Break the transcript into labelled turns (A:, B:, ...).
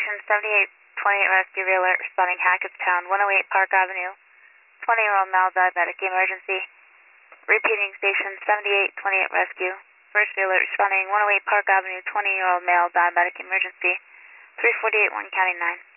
A: station 7828 rescue alert responding Hackettstown, 108 Park Avenue. 20-year-old male diabetic emergency. Repeating station 7828 rescue. First alert responding 108 Park Avenue, 20-year-old male diabetic emergency. 348 1 County 9.